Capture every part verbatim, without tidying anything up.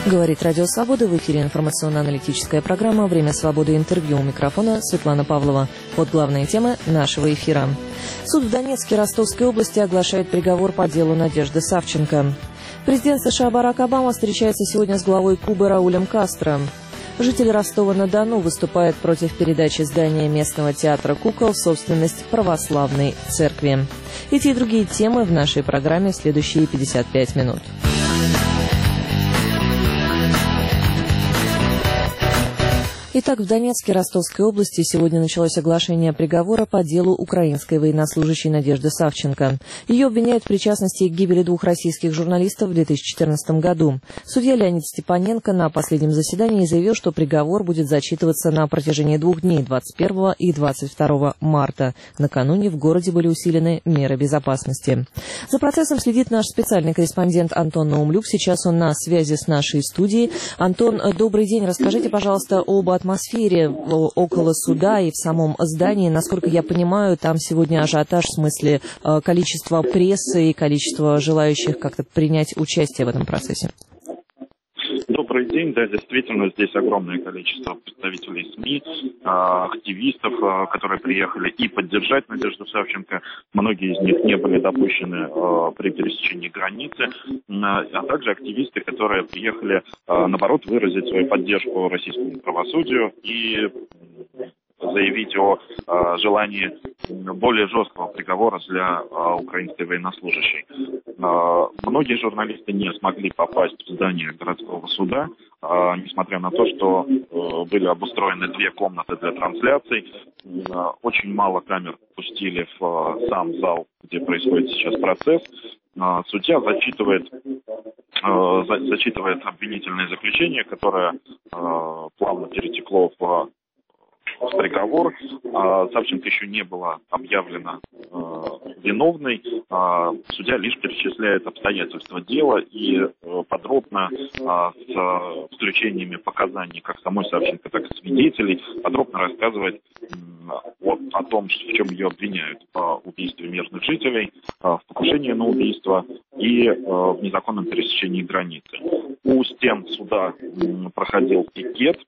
Говорит Радио Свобода, в эфире информационно-аналитическая программа «Время свободы. Интервью». У микрофона Светлана Павлова. Вот главные темы нашего эфира. Суд в Донецке и Ростовской области оглашает приговор по делу Надежды Савченко. Президент США Барак Обама встречается сегодня с главой Кубы Раулем Кастро. Житель Ростова-на-Дону выступает против передачи здания местного театра кукол в собственность православной церкви. Эти и другие темы в нашей программе в следующие пятьдесят пять минут. Итак, в Донецке и Ростовской области сегодня началось оглашение приговора по делу украинской военнослужащей Надежды Савченко. Ее обвиняют в причастности к гибели двух российских журналистов в две тысячи четырнадцатом году. Судья Леонид Степаненко на последнем заседании заявил, что приговор будет зачитываться на протяжении двух дней, двадцать первого и двадцать второго марта. Накануне в городе были усилены меры безопасности. За процессом следит наш специальный корреспондент Антон Наумлюк. Сейчас он на связи с нашей студией. Антон, добрый день. Расскажите, пожалуйста, об атмосфере. атмосфере около суда и в самом здании. Насколько я понимаю, там сегодня ажиотаж в смысле количества прессы и количества желающих как-то принять участие в этом процессе. Добрый день. Да, действительно, здесь огромное количество представителей СМИ, активистов, которые приехали и поддержать Надежду Савченко. Многие из них не были допущены при пересечении границы, а также активисты, которые приехали, наоборот, выразить свою поддержку российскому правосудию и заявить о э, желании более жесткого приговора для э, украинской военнослужащей. Э, многие журналисты не смогли попасть в здание городского суда, э, несмотря на то, что э, были обустроены две комнаты для трансляций. Э, очень мало камер пустили в э, сам зал, где происходит сейчас процесс. Э, судья зачитывает, э, за, зачитывает обвинительное заключение, которое э, плавно перетекло в приговор. Савченко еще не была объявлена э, виновной. Э, судья лишь перечисляет обстоятельства дела и э, подробно э, с э, включениями показаний как самой Савченко, так и свидетелей подробно рассказывает э, о, о том, в чем ее обвиняют: в убийстве мирных жителей, э, в покушении на убийство и э, в незаконном пересечении границы. У стен суда э, проходил пикет.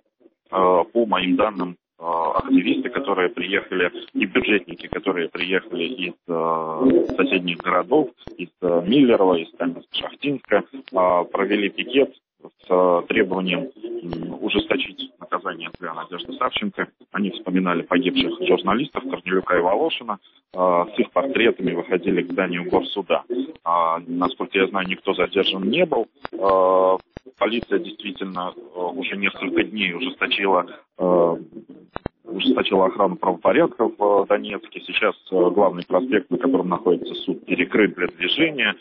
По моим данным, активисты, которые приехали, и бюджетники, которые приехали из э, соседних городов, из э, Миллерово, из Каменска-Шахтинска, э, провели пикет с э, требованием э, ужесточить наказание для Надежды Савченко. Они вспоминали погибших журналистов Корнелюка и Волошина. Э, с их портретами выходили к зданию горсуда. Э, насколько я знаю, никто задержан не был. Э, полиция действительно э, уже несколько дней ужесточила э, ужесточила охрану правопорядка в Донецке. Сейчас главный проспект, на котором находится суд, перекрыт для движения.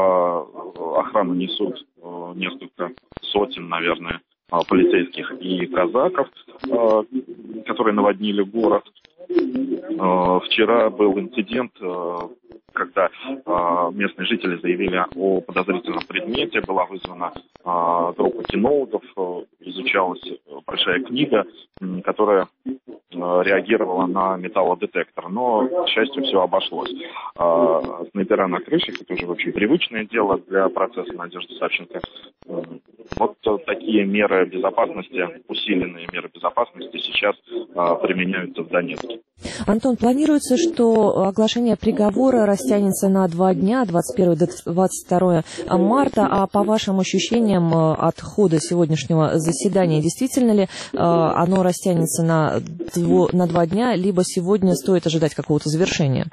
Охрану несут несколько сотен, наверное, полицейских и казаков, которые наводнили город. Вчера был инцидент, когда местные жители заявили о подозрительном предмете. Была вызвана группа кинологов, изучалась большая книга, которая реагировала на металлодетектор, но, к счастью, все обошлось. А, снайпера на крышах — это уже вообще привычное дело для процесса Надежды Савченко. Вот такие меры безопасности, усиленные меры безопасности сейчас а, применяются в Донецке. Антон, планируется, что оглашение приговора растянется на два дня, двадцать первого до двадцать второго марта, а по вашим ощущениям от хода сегодняшнего заседания, действительно ли оно растянется на, дво, на два дня, либо сегодня стоит ожидать какого-то завершения?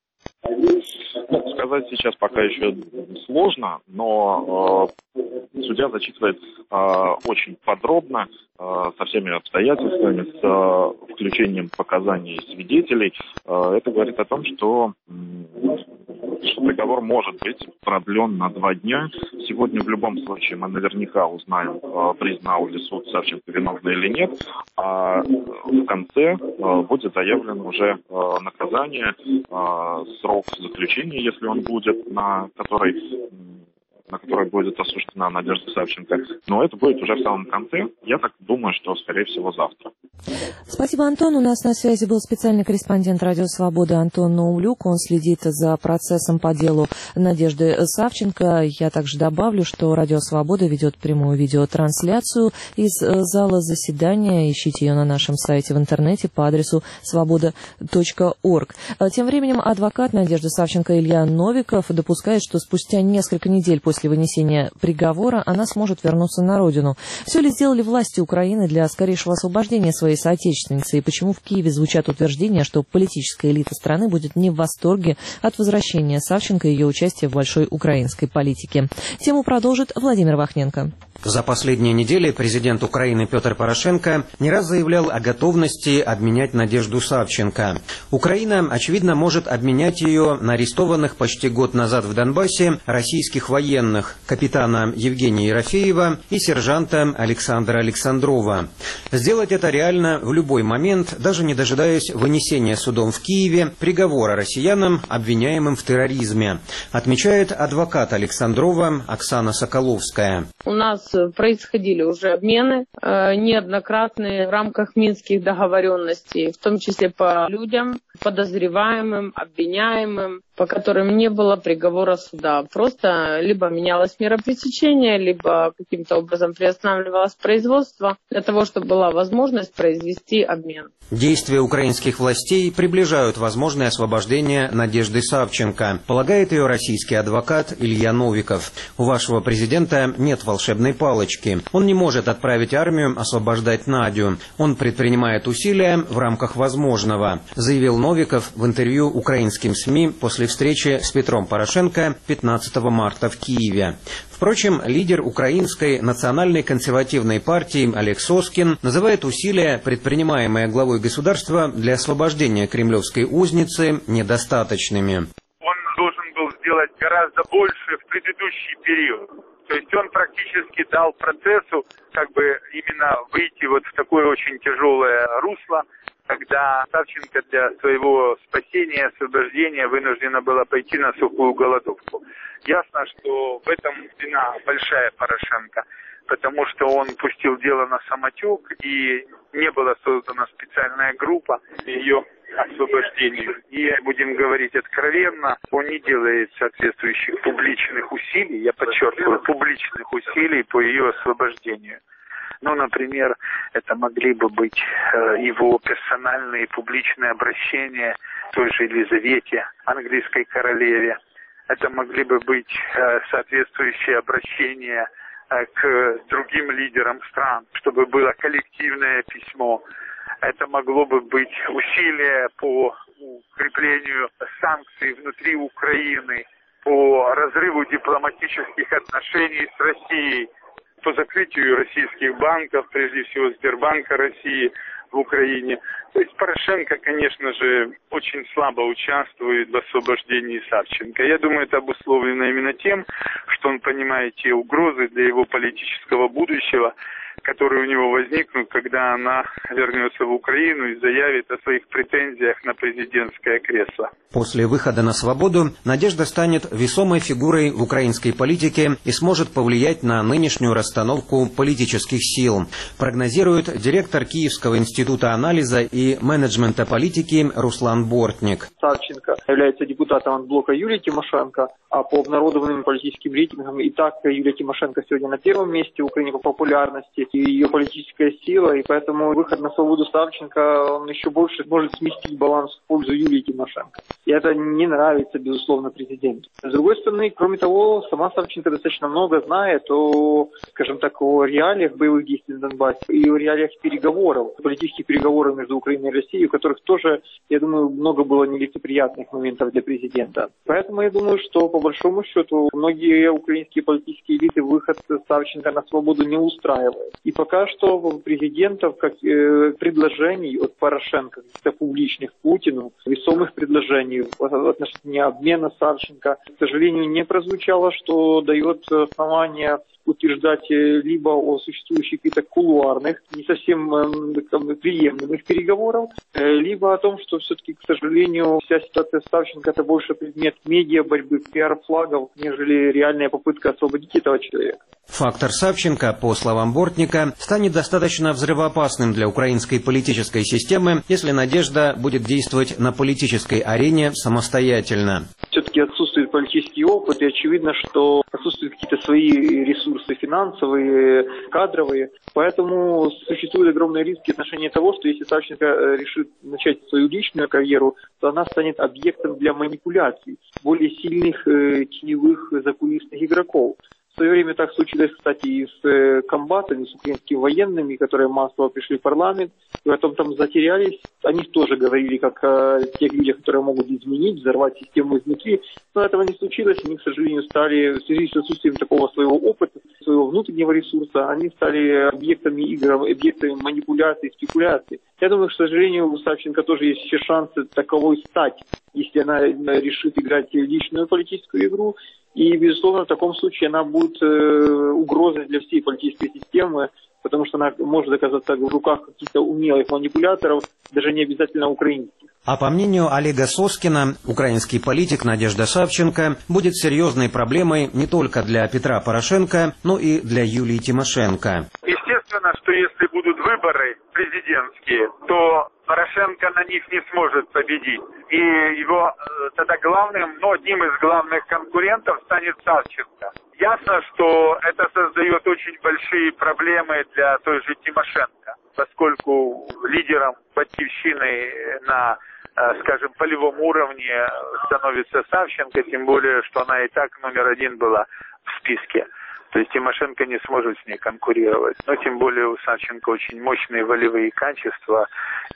Ну, сказать сейчас пока еще сложно, но э, судья зачитывает э, очень подробно, э, со всеми обстоятельствами, с э, включением показаний свидетелей. Э, это говорит о том, что, э, что приговор может быть продлен на два дня. Сегодня в любом случае мы наверняка узнаем, э, признал ли суд Савченко виновной или нет, а в конце э, будет заявлено уже э, наказание, э, срок заключения, если он будет, на который на которой будет осуждена Надежда Савченко. Но это будет уже в самом конце. Я так думаю, что, скорее всего, завтра. Спасибо, Антон. У нас на связи был специальный корреспондент «Радио Свобода» Антон Наумлюк. Он следит за процессом по делу Надежды Савченко. Я также добавлю, что «Радио Свобода» ведет прямую видеотрансляцию из зала заседания. Ищите ее на нашем сайте в интернете по адресу свобода точка орг. Тем временем адвокат Надежды Савченко Илья Новиков допускает, что спустя несколько недель после вынесения приговора она сможет вернуться на родину. Все ли сделали власти Украины для скорейшего освобождения своей соотечественницы, и почему в Киеве звучат утверждения, что политическая элита страны будет не в восторге от возвращения Савченко и ее участия в большой украинской политике? Тему продолжит Владимир Вахненко. За последние недели президент Украины Петр Порошенко не раз заявлял о готовности обменять Надежду Савченко. Украина, очевидно, может обменять ее на арестованных почти год назад в Донбассе российских военных, капитана Евгения Ерофеева и сержанта Александра Александрова. Сделать это реально в любой момент, даже не дожидаясь вынесения судом в Киеве приговора россиянам, обвиняемым в терроризме, отмечает адвокат Александрова Оксана Соколовская. У нас происходили уже обмены э, неоднократные в рамках минских договоренностей, в том числе по людям, подозреваемым, обвиняемым, по которым не было приговора суда. Просто либо менялось мера пресечения, либо каким-то образом приостанавливалось производство для того, чтобы была возможность произвести обмен. Действия украинских властей приближают возможное освобождение Надежды Савченко, полагает ее российский адвокат Илья Новиков. У вашего президента нет волшебной палочки. Он не может отправить армию освобождать Надю. Он предпринимает усилия в рамках возможного, заявил Новиков в интервью украинским СМИ после встречи с Петром Порошенко пятнадцатого марта в Киеве. Впрочем, лидер Украинской национальной консервативной партии Олег Соскин называет усилия, предпринимаемые главой государства для освобождения кремлевской узницы, недостаточными. Он должен был сделать гораздо больше в предыдущий период. То есть он практически дал процессу как бы именно выйти вот в такое очень тяжелое русло, когда Савченко для своего спасения, освобождения вынуждена была пойти на сухую голодовку. Ясно, что в этом вина большая Порошенко, потому что он пустил дело на самотек, и не была создана специальная группа ее освобождению. И, будем говорить откровенно, он не делает соответствующих публичных усилий, я подчеркиваю, публичных усилий по ее освобождению. Ну, например, это могли бы быть э, его персональные публичные обращения той же Елизавете, английской королеве. Это могли бы быть э, соответствующие обращения э, к другим лидерам стран, чтобы было коллективное письмо. Это могло бы быть усилия по укреплению санкций внутри Украины, по разрыву дипломатических отношений с Россией, по закрытию российских банков, прежде всего Сбербанка России в Украине. То есть Порошенко, конечно же, очень слабо участвует в освобождении Савченко. Я думаю, это обусловлено именно тем, что он понимает те угрозы для его политического будущего, которые у него возникнут, когда она вернется в Украину и заявит о своих претензиях на президентское кресло. После выхода на свободу Надежда станет весомой фигурой в украинской политике и сможет повлиять на нынешнюю расстановку политических сил, прогнозирует директор Киевского института анализа и менеджмента политики Руслан Бортник. Савченко является депутатом от блока Юлии Тимошенко, а по обнародованным политическим рейтингам и так Юлия Тимошенко сегодня на первом месте в Украине по популярности и ее политическая сила, и поэтому выход на свободу Савченко, он еще больше может сместить баланс в пользу Юлии Тимошенко. И это не нравится, безусловно, президенту. С другой стороны, кроме того, сама Савченко достаточно много знает о, скажем так, о реалиях боевых действий на Донбассе и о реалиях переговоров, политических переговоров между Украиной и Россией, у которых тоже, я думаю, много было нелицеприятных моментов для президента. Поэтому я думаю, что по большому счету многие украинские политические элиты выход Савченко на свободу не устраивают. И пока что президентов как э, предложений от Порошенко, каких-то публичных Путину, весомых предложений в отношении обмена Савченко, к сожалению, не прозвучало, что дает основания утверждать либо о существующих каких-то кулуарных, не совсем э, приемлемых переговоров, э, либо о том, что все-таки, к сожалению, вся ситуация с Савченко это больше предмет медиа-борьбы, пиар-флагов, нежели реальная попытка освободить этого человека. Фактор Савченко, по словам Бортника, станет достаточно взрывоопасным для украинской политической системы, если Надежда будет действовать на политической арене самостоятельно. Все-таки отсутствует политический опыт, и очевидно, что отсутствуют какие-то свои ресурсы финансовые, кадровые. Поэтому существуют огромные риски в отношении того, что если Савченко решит начать свою личную карьеру, то она станет объектом для манипуляций более сильных э, теневых закулисных игроков. В свое время так случилось, кстати, и с э, комбатами, с украинскими военными, которые массово пришли в парламент, и потом там затерялись. Они тоже говорили, как о тех людях, которые могут изменить, взорвать систему изнутри. Но этого не случилось. Они, к сожалению, стали, в связи с отсутствием такого своего опыта, своего внутреннего ресурса, они стали объектами игр, объектами манипуляций, спекуляций. Я думаю, к сожалению, у Савченко тоже есть все шансы таковой стать, если она решит играть личную политическую игру. И, безусловно, в таком случае она будет э, угрозой для всей политической системы, потому что она может оказаться в руках каких-то умелых манипуляторов, даже не обязательно украинских. А по мнению Олега Соскина, украинский политик Надежда Савченко будет серьезной проблемой не только для Петра Порошенко, но и для Юлии Тимошенко. Естественно, что если будут выборы президентские, то Порошенко на них не сможет победить. И его тогда главным, ну, одним из главных конкурентов станет Савченко. Ясно, что это создает очень большие проблемы для той же Тимошенко, поскольку лидером батькивщины на, скажем, полевом уровне становится Савченко, тем более, что она и так номер один была в списке. То есть Тимошенко не сможет с ней конкурировать. Но тем более у Савченко очень мощные волевые качества,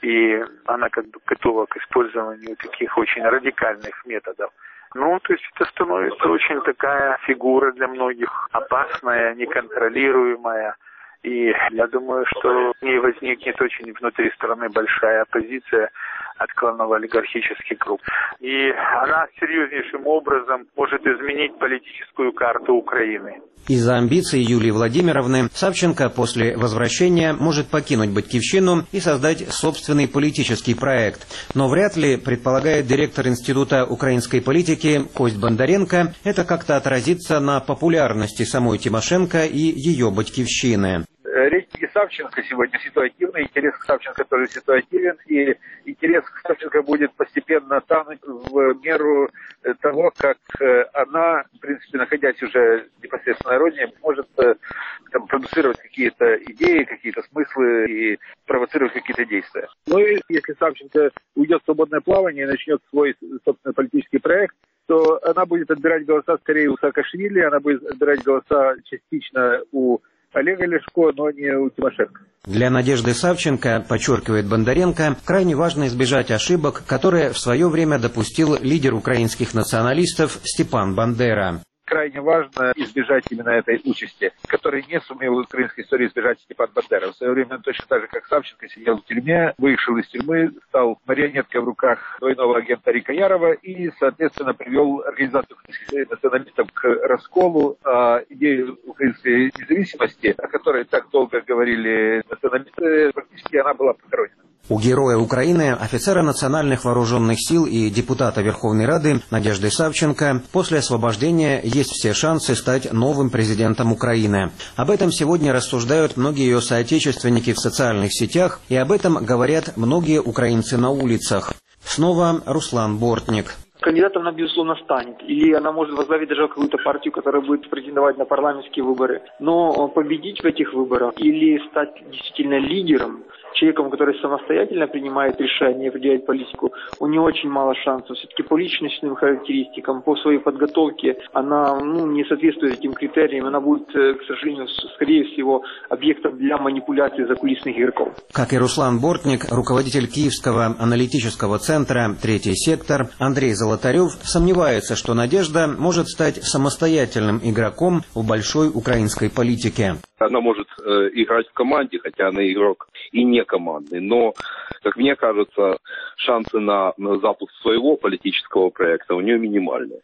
и она как бы готова к использованию таких очень радикальных методов. Ну, то есть это становится очень такая фигура для многих опасная, неконтролируемая. И я думаю, что в ней возникнет очень внутри страны большая оппозиция от кланово олигархических групп. И она серьезнейшим образом может изменить политическую карту Украины. Из-за амбиций Юлии Владимировны Савченко после возвращения может покинуть Батькивщину и создать собственный политический проект. Но вряд ли, предполагает директор Института украинской политики Кость Бондаренко, это как-то отразится на популярности самой Тимошенко и ее Батькивщины. Рейтинги Савченко сегодня ситуативны, интерес к Савченко тоже ситуативен, и интерес к Савченко будет постепенно тануть в меру того, как она, в принципе, находясь уже непосредственно на родине, может там, продуцировать какие-то идеи, какие-то смыслы и провоцировать какие-то действия. Ну и если Савченко уйдет в свободное плавание и начнет свой собственный политический проект, то она будет отбирать голоса скорее у Саакашвили, она будет отбирать голоса частично у Олега Ляшко, но не у Тимошенко. Для Надежды Савченко, подчеркивает Бондаренко, крайне важно избежать ошибок, которые в свое время допустил лидер украинских националистов Степан Бандера. Крайне важно избежать именно этой участи, которой не сумел в украинской истории избежать Степан Бандера. В свое время он точно так же, как Савченко, сидел в тюрьме, вышел из тюрьмы, стал марионеткой в руках двойного агента Рика Ярова и, соответственно, привел организацию украинских националистов к расколу, а идею украинской независимости, о которой так долго говорили националисты, практически она была похоронена. У героя Украины, офицера национальных вооруженных сил и депутата Верховной Рады Надежды Савченко после освобождения есть все шансы стать новым президентом Украины. Об этом сегодня рассуждают многие ее соотечественники в социальных сетях, и об этом говорят многие украинцы на улицах. Снова Руслан Бортник. Кандидатом она, безусловно, станет. Или она может возглавить даже какую-то партию, которая будет претендовать на парламентские выборы. Но победить в этих выборах или стать действительно лидером, человеком, который самостоятельно принимает решения и определяет политику, у нее очень мало шансов. Все-таки по личностным характеристикам, по своей подготовке, она ну, не соответствует этим критериям. Она будет, к сожалению, скорее всего, объектом для манипуляций закулисных игроков. Как и Руслан Бортник, руководитель Киевского аналитического центра «Третий сектор» Андрей Золотарев сомневается, что Надежда может стать самостоятельным игроком в большой украинской политике. Она может э, играть в команде, хотя она игрок и не командный. Но, как мне кажется, шансы на, на запуск своего политического проекта у нее минимальные.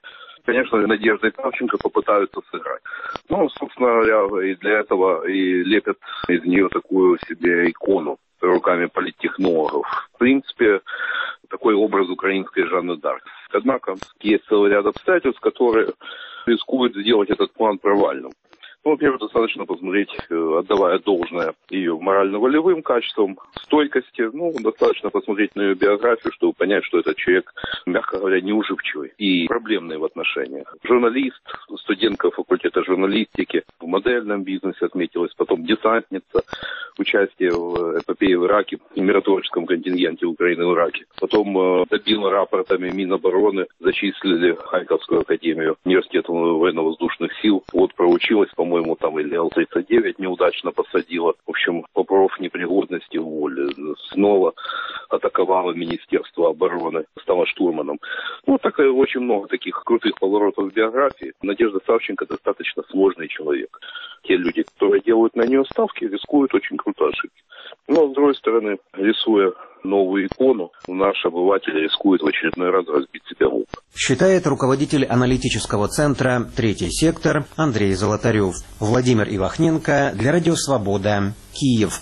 конечно, Надеждой Савченко попытаются сыграть. Ну, собственно говоря, и для этого и лепят из нее такую себе икону руками политтехнологов. В принципе, такой образ украинской Жанны д'Арк. Однако есть целый ряд обстоятельств, которые рискуют сделать этот план провальным. Ну, во-первых, достаточно посмотреть, отдавая должное ее морально-волевым качествам, стойкости. Ну, достаточно посмотреть на ее биографию, чтобы понять, что этот человек, мягко говоря, неуживчивый и проблемный в отношениях. Журналист, студентка факультета журналистики, в модельном бизнесе отметилась, потом десантница, участие в эпопее в Ираке, в миротворческом контингенте Украины в Ираке. Потом э, добила рапортами Минобороны, зачислили Харьковскую академию университета военно-воздушных сил. Вот проучилась, по-моему, По-моему, там или Л тридцать девять неудачно посадила. В общем, по профнепригодности уволили. Снова атаковала Министерство обороны, стала штурманом. Ну, так очень много таких крутых поворотов в биографии. Надежда Савченко достаточно сложный человек. Те люди, которые делают на нее ставки, рискуют очень круто ошибки. Но, с другой стороны, рисуя новую икону, наш обыватель рискует в очередной раз разбить себе лоб. Считает руководитель аналитического центра «Третий сектор» Андрей Золотарев. Владимир Ивахненко для Радио Свобода, Киев.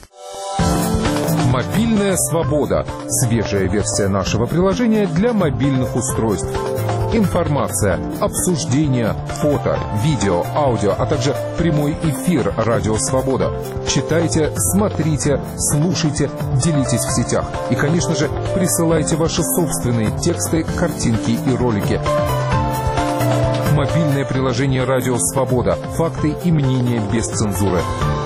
Мобильная свобода. Свежая версия нашего приложения для мобильных устройств. Информация, обсуждения, фото, видео, аудио, а также прямой эфир «Радио Свобода». Читайте, смотрите, слушайте, делитесь в сетях. И, конечно же, присылайте ваши собственные тексты, картинки и ролики. Мобильное приложение «Радио Свобода». Факты и мнения без цензуры.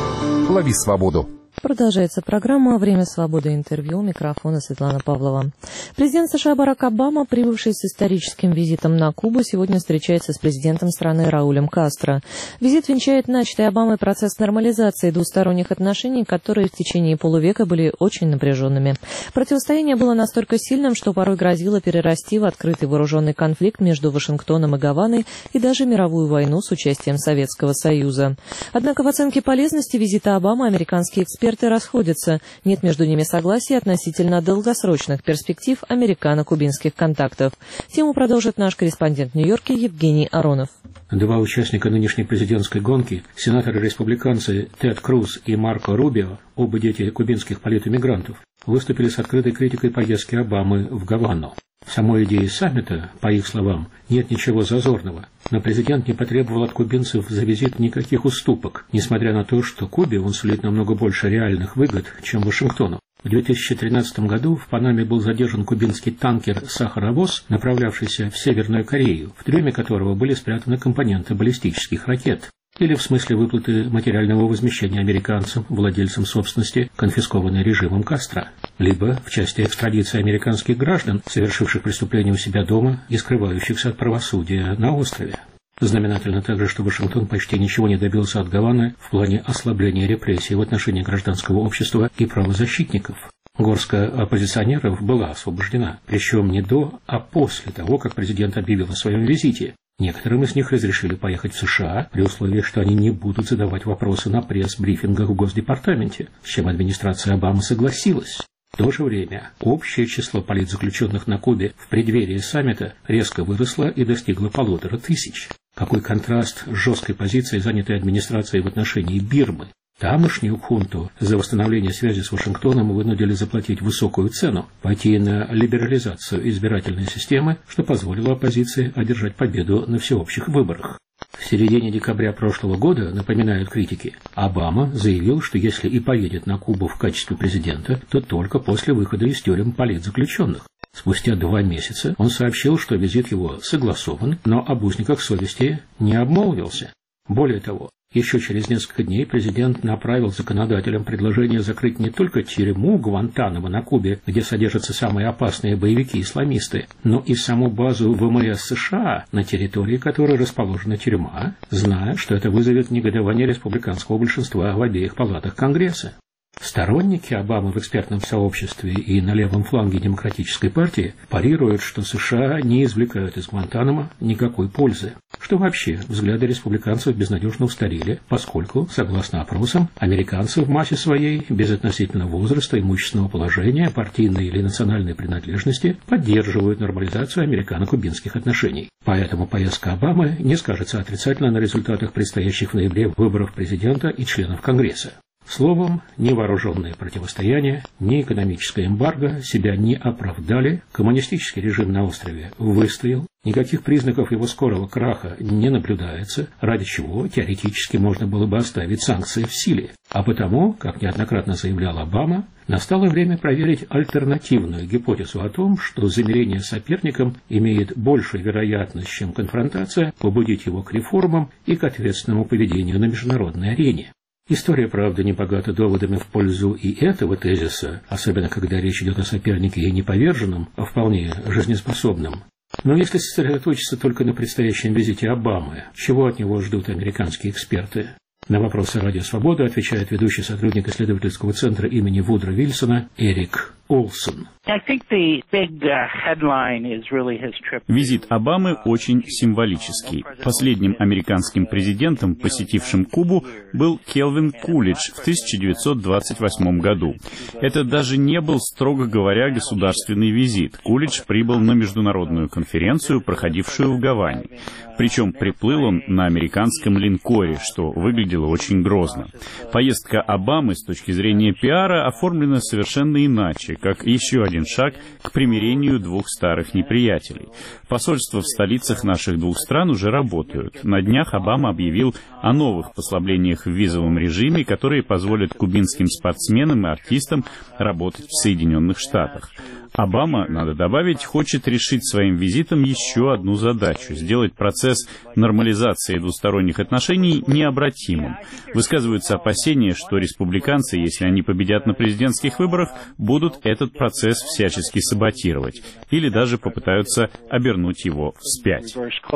Лови свободу. Продолжается программа «Время свободы». Интервью. У микрофона Светлана Павлова. Президент США Барак Обама, прибывший с историческим визитом на Кубу, сегодня встречается с президентом страны Раулем Кастро. Визит венчает начатый Обамой процесс нормализации двусторонних отношений, которые в течение полувека были очень напряженными. Противостояние было настолько сильным, что порой грозило перерасти в открытый вооруженный конфликт между Вашингтоном и Гаваной и даже мировую войну с участием Советского Союза. Однако в оценке полезности визита Обамы американские эксперты Эксперты расходятся. Нет между ними согласия относительно долгосрочных перспектив американо-кубинских контактов. Тему продолжит наш корреспондент в Нью-Йорке Евгений Аронов. Два участника нынешней президентской гонки, сенаторы-республиканцы Тед Круз и Марко Рубио, оба дети кубинских политэмигрантов, выступили с открытой критикой поездки Обамы в Гавану. В самой идее саммита, по их словам, нет ничего зазорного, но президент не потребовал от кубинцев за визит никаких уступок, несмотря на то, что Кубе он сулит намного больше реальных выгод, чем Вашингтону. В две тысячи тринадцатом году в Панаме был задержан кубинский танкер «Сахаровоз», направлявшийся в Северную Корею, в трюме которого были спрятаны компоненты баллистических ракет. Или в смысле выплаты материального возмещения американцам, владельцам собственности, конфискованной режимом Кастро. Либо в части экстрадиции американских граждан, совершивших преступления у себя дома и скрывающихся от правосудия на острове. Знаменательно также, что Вашингтон почти ничего не добился от Гаваны в плане ослабления репрессий в отношении гражданского общества и правозащитников. Горстка оппозиционеров была освобождена, причем не до, а после того, как президент объявил о своем визите. Некоторым из них разрешили поехать в США при условии, что они не будут задавать вопросы на пресс-брифингах в Госдепартаменте, с чем администрация Обамы согласилась. В то же время общее число политзаключенных на Кубе в преддверии саммита резко выросло и достигло полутора тысяч. Какой контраст с жесткой позицией, занятой администрацией в отношении Бирмы. Тамошнюю хунту за восстановление связи с Вашингтоном вынудили заплатить высокую цену, пойти на либерализацию избирательной системы, что позволило оппозиции одержать победу на всеобщих выборах. В середине декабря прошлого года, напоминают критики, Обама заявил, что если и поедет на Кубу в качестве президента, то только после выхода из тюрем политзаключенных. Спустя два месяца он сообщил, что визит его согласован, но об узниках совести не обмолвился. Более того, еще через несколько дней президент направил законодателям предложение закрыть не только тюрьму Гуантанамо на Кубе, где содержатся самые опасные боевики-исламисты, но и саму базу ВМС США, на территории которой расположена тюрьма, зная, что это вызовет негодование республиканского большинства в обеих палатах Конгресса. Сторонники Обамы в экспертном сообществе и на левом фланге Демократической партии парируют, что США не извлекают из Гуантанамо никакой пользы, что вообще взгляды республиканцев безнадежно устарели, поскольку, согласно опросам, американцы в массе своей, без относительно возраста, имущественного положения, партийной или национальной принадлежности, поддерживают нормализацию американо-кубинских отношений. Поэтому поездка Обамы не скажется отрицательно на результатах предстоящих в ноябре выборов президента и членов Конгресса. Словом, ни вооруженное противостояние, ни экономическое эмбарго себя не оправдали, коммунистический режим на острове выстоял, никаких признаков его скорого краха не наблюдается, ради чего теоретически можно было бы оставить санкции в силе. А потому, как неоднократно заявлял Обама, настало время проверить альтернативную гипотезу о том, что замирение с соперником имеет большую вероятность, чем конфронтация, побудить его к реформам и к ответственному поведению на международной арене. История, правда, не богата доводами в пользу и этого тезиса, особенно когда речь идет о сопернике и не поверженном, а вполне жизнеспособном. Но если сосредоточиться только на предстоящем визите Обамы, чего от него ждут американские эксперты? На вопросы «Радио Свобода» отвечает ведущий сотрудник исследовательского центра имени Вудро Вильсона Эрик Олсон. Визит Обамы очень символический. Последним американским президентом, посетившим Кубу, был Келвин Кулидж в тысяча девятьсот двадцать восьмом году. Это даже не был, строго говоря, государственный визит. Кулидж прибыл на международную конференцию, проходившую в Гаване. Причем приплыл он на американском линкоре, что выглядело очень грозно. Поездка Обамы с точки зрения пиара оформлена совершенно иначе, как еще один шаг к примирению двух старых неприятелей. Посольства в столицах наших двух стран уже работают. На днях Обама объявил о новых послаблениях в визовом режиме, которые позволят кубинским спортсменам и артистам работать в Соединенных Штатах. Обама, надо добавить, хочет решить своим визитом еще одну задачу – сделать процесс нормализации двусторонних отношений необратимым. Высказываются опасения, что республиканцы, если они победят на президентских выборах, будут этот процесс всячески саботировать или даже попытаются обернуть его вспять.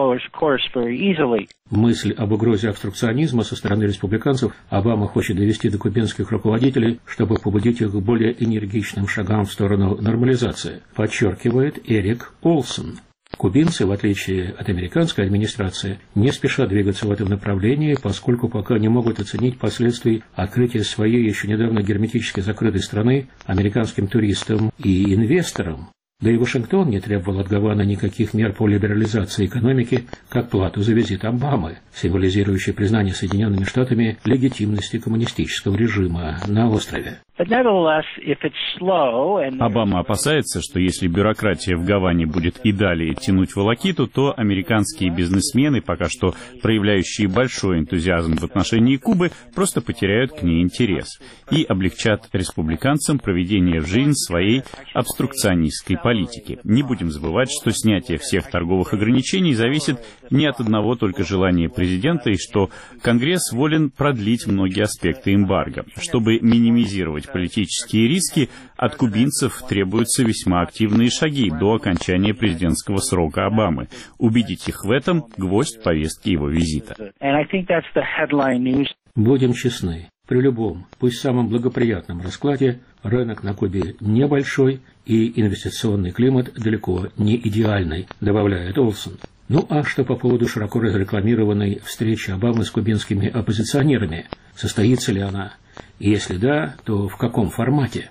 Мысль об угрозе обструкционизма со стороны республиканцев Обама хочет довести до кубинских руководителей, чтобы побудить их к более энергичным шагам в сторону нормализации, подчеркивает Эрик Олсон. Кубинцы, в отличие от американской администрации, не спешат двигаться в этом направлении, поскольку пока не могут оценить последствий открытия своей еще недавно герметически закрытой страны американским туристам и инвесторам. Да и Вашингтон не требовал от Гаваны никаких мер по либерализации экономики, как плату за визит Обамы, символизирующий признание Соединенными Штатами легитимности коммунистического режима на острове. Обама опасается, что если бюрократия в Гаване будет и далее тянуть волокиту, то американские бизнесмены, пока что проявляющие большой энтузиазм в отношении Кубы, просто потеряют к ней интерес и облегчат республиканцам проведение в жизнь своей обструкционистской политики. Не будем забывать, что снятие всех торговых ограничений зависит не от одного только желания президента, и что Конгресс волен продлить многие аспекты эмбарго. Чтобы минимизировать политические риски, от кубинцев требуются весьма активные шаги до окончания президентского срока Обамы. Убедить их в этом – гвоздь повестки его визита. Будем честны, при любом, пусть самом благоприятном раскладе, рынок на Кубе небольшой и инвестиционный климат далеко не идеальный, добавляет Олсон. Ну а что по поводу широко разрекламированной встречи Обамы с кубинскими оппозиционерами? Состоится ли она? И если да, то в каком формате?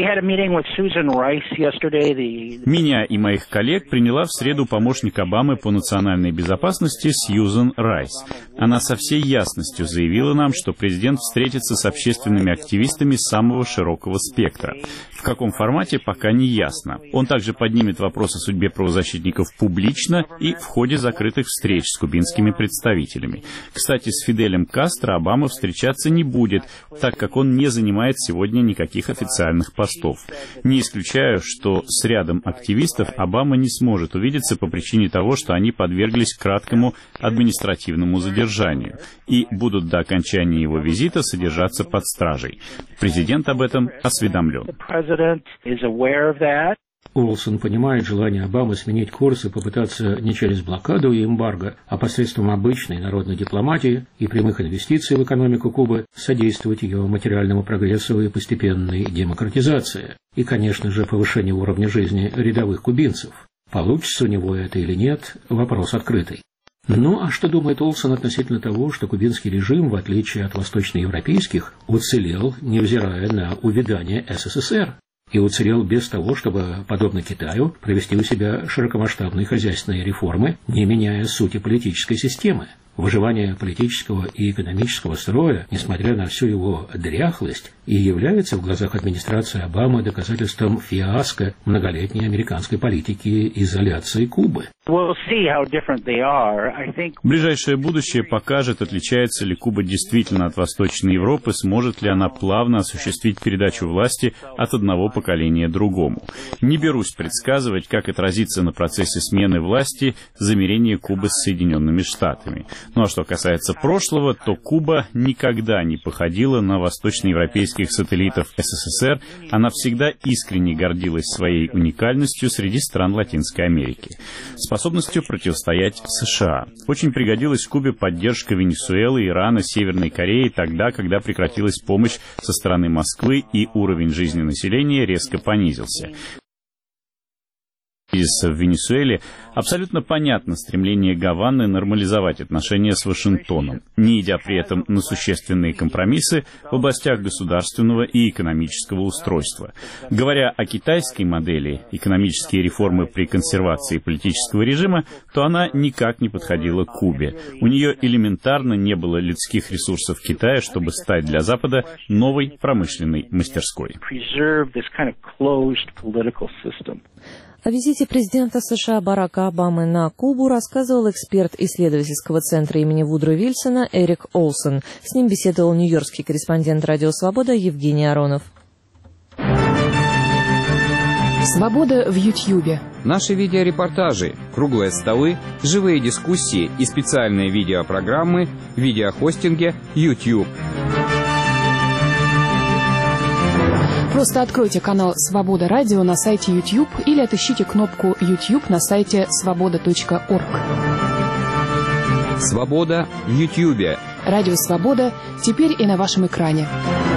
Меня и моих коллег приняла в среду помощник Обамы по национальной безопасности Сьюзан Райс. Она со всей ясностью заявила нам, что президент встретится с общественными активистами самого широкого спектра. В каком формате, пока не ясно. Он также поднимет вопрос о судьбе правозащитников публично и в ходе закрытых встреч с кубинскими представителями. Кстати, с Фиделем Кастро Обама встречаться не будет, так как он не занимает сегодня никаких официальных постов. Не исключаю, что с рядом активистов Обама не сможет увидеться по причине того, что они подверглись краткому административному задержанию и будут до окончания его визита содержаться под стражей. Президент об этом осведомлен. Олсон понимает желание Обамы сменить курс и попытаться не через блокаду и эмбарго, а посредством обычной народной дипломатии и прямых инвестиций в экономику Кубы содействовать ее материальному прогрессу и постепенной демократизации. И, конечно же, повышению уровня жизни рядовых кубинцев. Получится у него это или нет, вопрос открытый. Ну, а что думает Олсон относительно того, что кубинский режим, в отличие от восточноевропейских, уцелел, невзирая на увядание СССР? и уцелел без того, чтобы, подобно Китаю, провести у себя широкомасштабные хозяйственные реформы, не меняя сути политической системы. Выживание политического и экономического строя, несмотря на всю его дряхлость, и является в глазах администрации Обамы доказательством фиаско многолетней американской политики изоляции Кубы. Ближайшее будущее покажет, отличается ли Куба действительно от Восточной Европы, сможет ли она плавно осуществить передачу власти от одного поколения другому. Не берусь предсказывать, как отразится на процессе смены власти замирение Кубы с Соединенными Штатами. Ну а что касается прошлого, то Куба никогда не походила на восточноевропейских сателлитов СССР. Она всегда искренне гордилась своей уникальностью среди стран Латинской Америки, способностью противостоять США. Очень пригодилась Кубе поддержка Венесуэлы, Ирана, Северной Кореи тогда, когда прекратилась помощь со стороны Москвы и уровень жизни населения резко понизился. Из в Венесуэле абсолютно понятно стремление Гаваны нормализовать отношения с Вашингтоном, не идя при этом на существенные компромиссы в областях государственного и экономического устройства. Говоря о китайской модели экономические реформы при консервации политического режима, то она никак не подходила к Кубе. У нее элементарно не было людских ресурсов Китая, чтобы стать для Запада новой промышленной мастерской. О визите президента США Барака Обамы на Кубу рассказывал эксперт исследовательского центра имени Вудро Вильсона Эрик Олсен. С ним беседовал нью-йоркский корреспондент «Радио Свобода» Евгений Аронов. Свобода в Ютьюбе. Наши видеорепортажи, круглые столы, живые дискуссии и специальные видеопрограммы в видеохостинге YouTube. Просто откройте канал «Свобода Радио» на сайте YouTube или отыщите кнопку YouTube на сайте свобода точка орг. Свобода в Ютьюбе. Радио «Свобода» теперь и на вашем экране.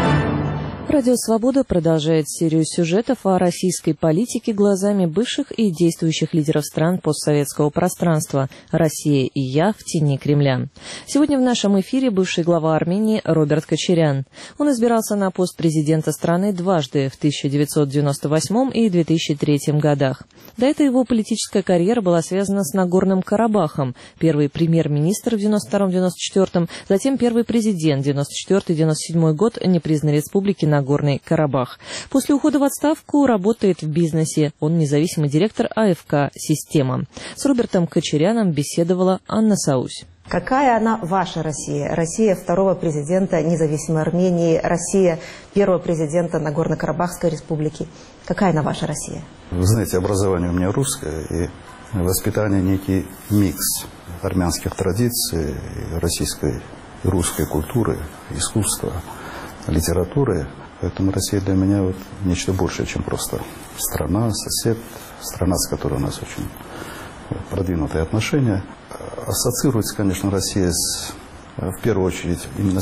Радио «Свобода» продолжает серию сюжетов о российской политике глазами бывших и действующих лидеров стран постсоветского пространства «Россия и я в тени Кремля». Сегодня в нашем эфире бывший глава Армении Роберт Кочарян. Он избирался на пост президента страны дважды в тысяча девятьсот девяносто восьмом и две тысячи третьем годах. До этого его политическая карьера была связана с Нагорным Карабахом. Первый премьер-министр в девяносто втором — девяносто четвёртом, затем первый президент девяносто четвёртый — девяносто седьмой год непризнанной республики Нагорный Карабах. После ухода в отставку работает в бизнесе. Он независимый директор АФК «Система». С Робертом Кочаряном беседовала Анна Саусь. Какая она ваша Россия? Россия второго президента независимой Армении, Россия первого президента Нагорно-Карабахской республики. Какая она ваша Россия? Вы знаете, образование у меня русское, и воспитание некий микс армянских традиций, российской и русской культуры, искусства, литературы. Поэтому Россия для меня вот нечто большее, чем просто страна, сосед, страна, с которой у нас очень продвинутые отношения. Ассоциируется, конечно, Россия с, в первую очередь именно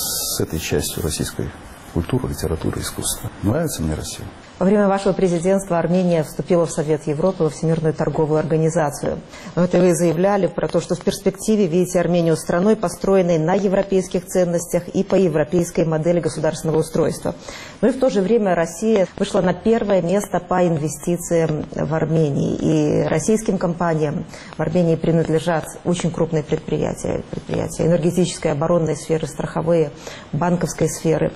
с этой частью российской культуры, литературы, искусства. Нравится мне Россия. Во время вашего президентства Армения вступила в Совет Европы, во Всемирную торговую организацию. Но это вы заявляли про то, что в перспективе видите Армению страной, построенной на европейских ценностях и по европейской модели государственного устройства. Но и в то же время Россия вышла на первое место по инвестициям в Армении. И российским компаниям в Армении принадлежат очень крупные предприятия, предприятия энергетической, оборонной сферы, страховые, банковской сферы.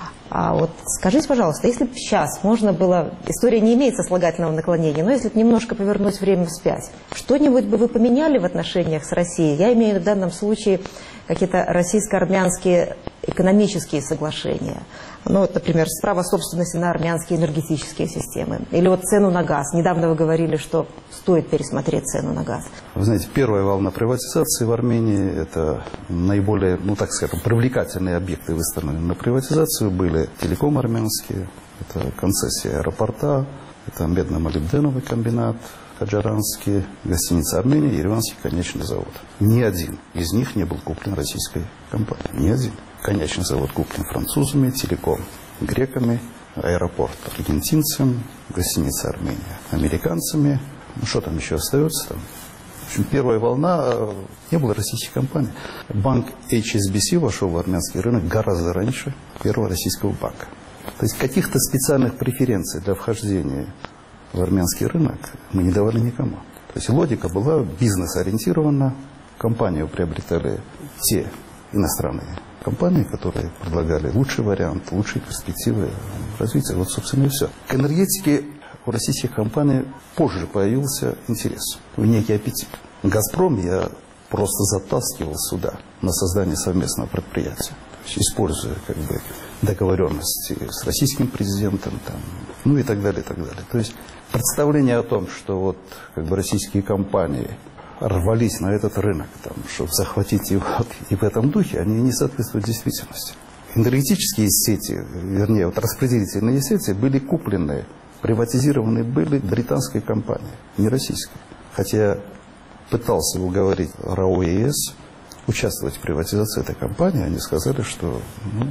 А вот скажите, пожалуйста, если бы сейчас можно было, история не имеет сослагательного наклонения, но если бы немножко повернуть время вспять, что-нибудь бы вы поменяли в отношениях с Россией? Я имею в виду в данном случае какие-то российско-армянские экономические соглашения. Ну, вот, например, право собственности на армянские энергетические системы. Или вот цену на газ. Недавно вы говорили, что стоит пересмотреть цену на газ. Вы знаете, первая волна приватизации в Армении, это наиболее, ну так скажем, привлекательные объекты выставлены на приватизацию были телеком армянские, это концессия аэропорта, это медно-молибденовый комбинат Хаджаранский, гостиница Армения, Ереванский конечный завод. Ни один из них не был куплен российской компанией. Ни один. Конечный завод куплен французами, телеком греками, аэропорт аргентинцам, гостиница Армения американцами. Ну что там еще остается? Там? В общем, первая волна, не было российских компаний. Банк эйч эс би си вошел в армянский рынок гораздо раньше первого российского банка. То есть каких-то специальных преференций для вхождения в армянский рынок мы не давали никому. То есть логика была бизнес-ориентирована. Компанию приобретали те иностранные компании, которые предлагали лучший вариант, лучшие перспективы развития. Вот, собственно, и все. К энергетике у российских компаний позже появился интерес, некий аппетит. «Газпром» я просто затаскивал сюда на создание совместного предприятия. То есть, используя как бы договоренности с российским президентом, там, ну и так далее, и так далее. То есть представление о том, что вот как бы российские компании рвались на этот рынок, там, чтобы захватить его, и в этом духе, они не соответствуют действительности. Энергетические сети, вернее, вот распределительные сети были куплены, приватизированы были британской компанией, не российской. Хотя пытался уговорить РАО ЕС участвовать в приватизации этой компании, они сказали, что ну,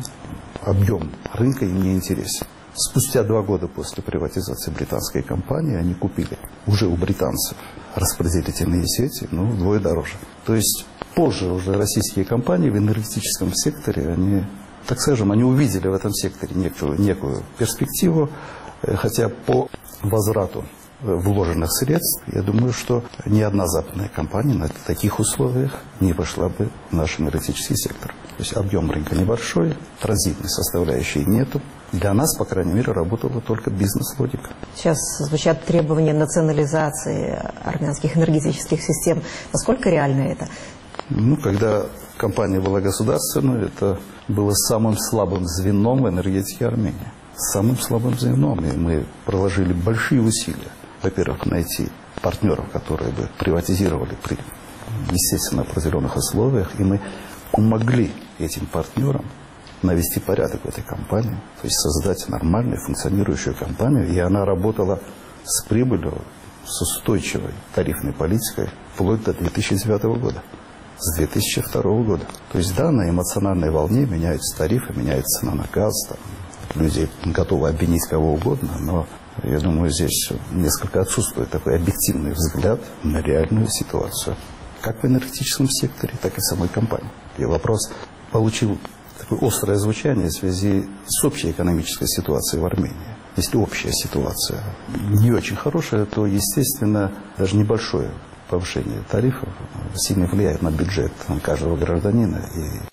объем рынка им не интересен. Спустя два года после приватизации британской компании они купили уже у британцев распределительные сети, ну, вдвое дороже. То есть позже уже российские компании в энергетическом секторе, они, так скажем, они увидели в этом секторе некую, некую перспективу, хотя по возврату вложенных средств, я думаю, что ни одна западная компания на таких условиях не вошла бы в наш энергетический сектор. То есть объем рынка небольшой, транзитной составляющей нету. Для нас, по крайней мере, работала только бизнес-логика. Сейчас звучат требования национализации армянских энергетических систем. Насколько реально это? Ну, когда компания была государственной, это было самым слабым звеном в энергетике Армении. Самым слабым звеном. И мы проложили большие усилия. Во-первых, найти партнеров, которые бы приватизировали при, естественно, определенных условиях. И мы помогли этим партнерам навести порядок в этой компании, то есть создать нормальную функционирующую компанию, и она работала с прибылью, с устойчивой тарифной политикой вплоть до две тысячи девятого года, с две тысячи второго года. То есть да, на эмоциональной волне меняются тарифы, меняется цена на газ, там, люди готовы обвинить кого угодно, но я думаю, здесь несколько отсутствует такой объективный взгляд на реальную ситуацию, как в энергетическом секторе, так и в самой компании. И вопрос получил такое острое звучание в связи с общей экономической ситуацией в Армении. Если общая ситуация не очень хорошая, то, естественно, даже небольшое повышение тарифов сильно влияет на бюджет каждого гражданина.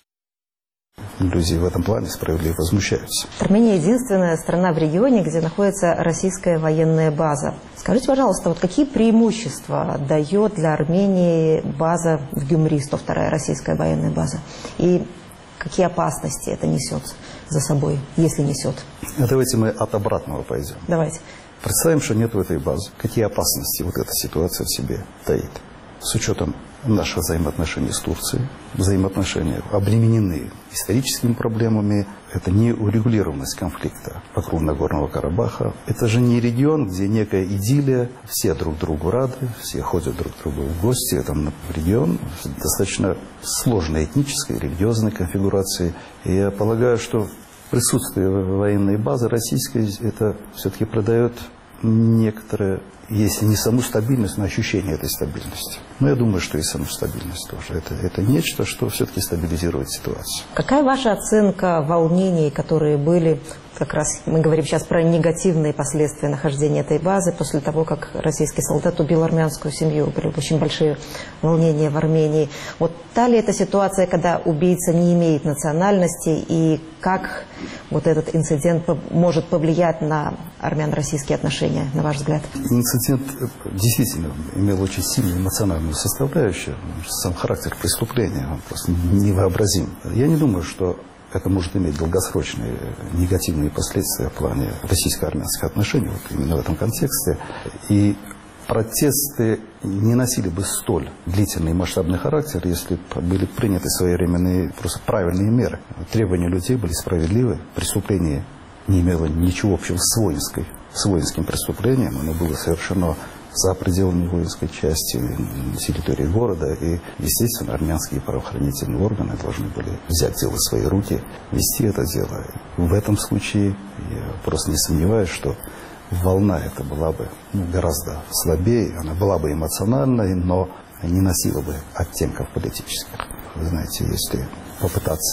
И люди в этом плане справедливо возмущаются. Армения единственная страна в регионе, где находится российская военная база. Скажите, пожалуйста, вот какие преимущества дает для Армении база в Гюмри, сто вторая российская военная база? И какие опасности это несет за собой, если несет? Давайте мы от обратного пойдем. Давайте. Представим, что нет в этой базе. Какие опасности вот эта ситуация в себе таит? С учетом наших взаимоотношений с Турцией, взаимоотношения обременены историческими проблемами, это не урегулированность конфликта вокруг Нагорного Карабаха. Это же не регион, где некая идиллия, все друг другу рады, все ходят друг к другу в гости. Это регион достаточно сложной этнической, религиозной конфигурации. И я полагаю, что присутствие военной базы российской, это все-таки придает некоторое, если не саму стабильность, но ощущение этой стабильности. Но я думаю, что и саму стабильность тоже. Это, это нечто, что все-таки стабилизирует ситуацию. Какая ваша оценка волнений, которые были, как раз мы говорим сейчас про негативные последствия нахождения этой базы, после того, как российский солдат убил армянскую семью? Были очень большие волнения в Армении. Вот та ли это ситуация, когда убийца не имеет национальности, и как вот этот инцидент может повлиять на армяно-российские отношения, на ваш взгляд? Инцидент действительно имел очень сильную эмоциональную составляющую. Сам характер преступления, он просто невообразим. Я не думаю, что это может иметь долгосрочные негативные последствия в плане российско-армянских отношений, вот именно в этом контексте. И протесты не носили бы столь длительный и масштабный характер, если бы были приняты своевременные, просто правильные меры. Требования людей были справедливы, преступление не имело ничего общего с воинской, с воинским преступлением, оно было совершено за пределами воинской части, на территории города, и, естественно, армянские правоохранительные органы должны были взять дело в свои руки, вести это дело. В этом случае я просто не сомневаюсь, что волна эта была бы ну, гораздо слабее, она была бы эмоциональной, но не носила бы оттенков политических. Вы знаете, если попытаться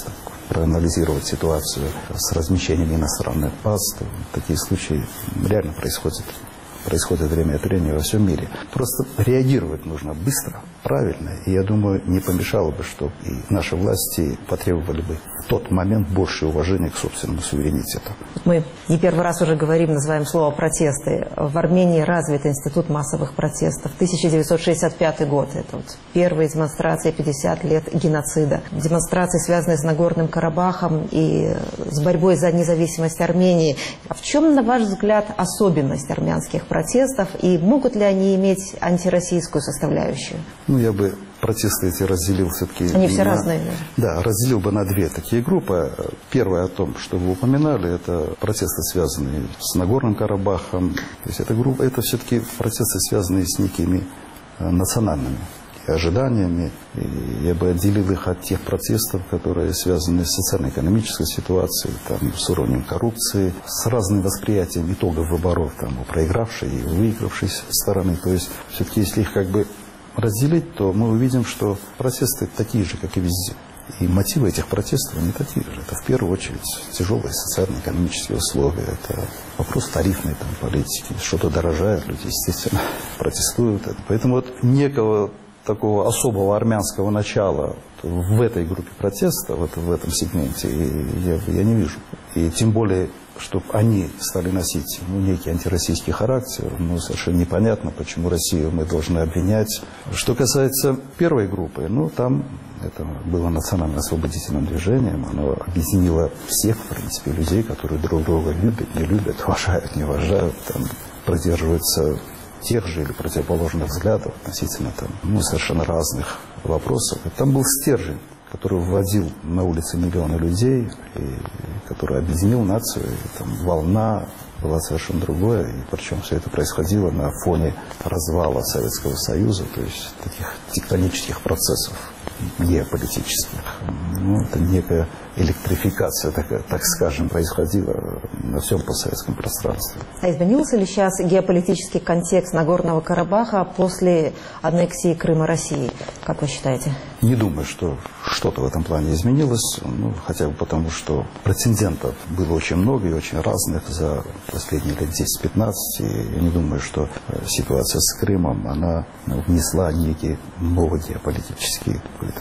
проанализировать ситуацию с размещением иностранных баз. Такие случаи реально происходят. происходит время от времени во всем мире. Просто реагировать нужно быстро, правильно. И я думаю, не помешало бы, чтобы и наши власти потребовали бы в тот момент больше уважения к собственному суверенитету. Мы не первый раз уже говорим, называем слово «протесты». В Армении развит институт массовых протестов. тысяча девятьсот шестьдесят пятый год. Это вот первые демонстрации, пятьдесят лет геноцида. Демонстрации, связанные с Нагорным Карабахом и с борьбой за независимость Армении. А в чем, на ваш взгляд, особенность армянских протестов? И могут ли они иметь антироссийскую составляющую? Ну, я бы протесты эти разделил все-таки... Они все на, разные. Да, разделил бы на две такие группы. Первая о том, что вы упоминали, это протесты, связанные с Нагорным Карабахом. То есть это группа, это все-таки протесты, связанные с некими национальными ожиданиями. И я бы отделил их от тех протестов, которые связаны с социально-экономической ситуацией, там, с уровнем коррупции, с разным восприятием итогов выборов, там, у проигравшей и выигравшей стороны. То есть все-таки если их как бы разделить, то мы увидим, что протесты такие же, как и везде. И мотивы этих протестов не такие же. Это в первую очередь тяжелые социально-экономические условия, это вопрос тарифной там, политики. Что-то дорожает, люди, естественно, протестуют. Поэтому вот некого такого особого армянского начала в этой группе протеста, вот в этом сегменте, я, я не вижу. И тем более, чтобы они стали носить ну, некий антироссийский характер, ну, совершенно непонятно, почему Россию мы должны обвинять. Что касается первой группы, ну, там это было национально-освободительным движением, оно объединило всех, в принципе, людей, которые друг друга любят, не любят, уважают, не уважают, там, продерживаются тех же или противоположных взглядов относительно там, ну, совершенно разных вопросов. И там был стержень, который вводил на улицы миллионы людей, и который объединил нацию. И, там, волна была совершенно другое. И причем все это происходило на фоне развала Советского Союза, то есть таких тектонических процессов геополитических. Ну, это некая электрификация, так, так скажем, происходила на всем постсоветском пространстве. А изменился ли сейчас геополитический контекст Нагорного Карабаха после аннексии Крыма России, как вы считаете? Не думаю, что что-то в этом плане изменилось, ну, хотя бы потому, что претендентов было очень много и очень разных за последние лет десять-пятнадцать. И я не думаю, что ситуация с Крымом, она внесла некий новый геополитический